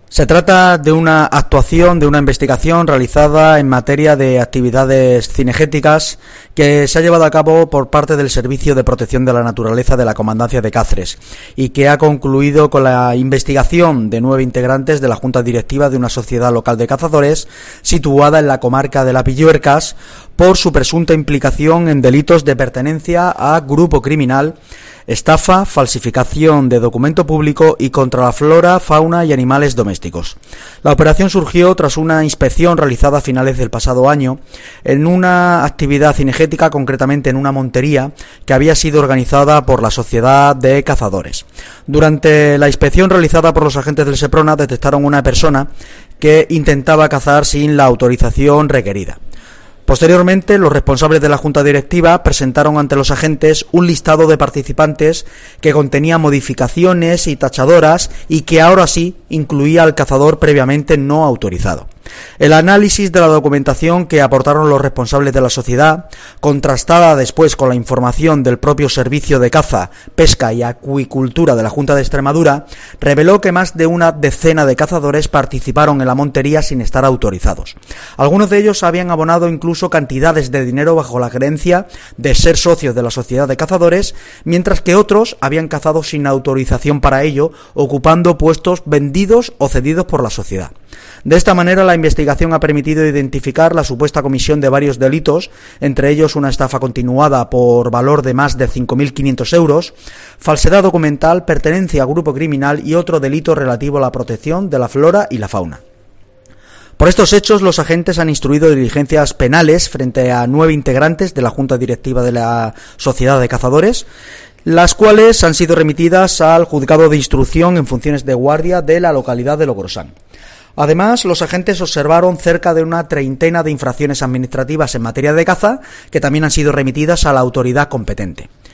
Se trata de una actuación, de una investigación realizada en materia de actividades cinegéticas que se ha llevado a cabo por parte del Servicio de Protección de la Naturaleza de la Comandancia de Cáceres y que ha concluido con la investigación de 9 integrantes de la Junta Directiva de una sociedad local de cazadores situada en la comarca de Las Villuercas por su presunta implicación en delitos de pertenencia a grupo criminal, estafa, falsificación de documento público y contra la flora, fauna y animales domésticos. La operación surgió tras una inspección realizada a finales del pasado año en una actividad cinegética, concretamente en una montería que había sido organizada por la Sociedad de Cazadores. Durante la inspección realizada por los agentes del Seprona detectaron una persona que intentaba cazar sin la autorización requerida. Posteriormente, los responsables de la Junta Directiva presentaron ante los agentes un listado de participantes que contenía modificaciones y tachadoras y que ahora sí incluía al cazador previamente no autorizado. El análisis de la documentación que aportaron los responsables de la sociedad, contrastada después con la información del propio Servicio de Caza, Pesca y Acuicultura de la Junta de Extremadura, reveló que más de una decena de cazadores participaron en la montería sin estar autorizados. Algunos de ellos habían abonado incluso cantidades de dinero bajo la creencia de ser socios de la Sociedad de Cazadores, mientras que otros habían cazado sin autorización para ello, ocupando puestos vendidos o cedidos por la sociedad. De esta manera, la investigación ha permitido identificar la supuesta comisión de varios delitos, entre ellos una estafa continuada por valor de más de 5.500 euros, falsedad documental, pertenencia a grupo criminal y otro delito relativo a la protección de la flora y la fauna. Por estos hechos, los agentes han instruido diligencias penales frente a 9 integrantes de la Junta Directiva de la Sociedad de Cazadores, las cuales han sido remitidas al Juzgado de Instrucción en funciones de guardia de la localidad de Logrosán. Además, los agentes observaron cerca de una treintena de infracciones administrativas en materia de caza, que también han sido remitidas a la autoridad competente.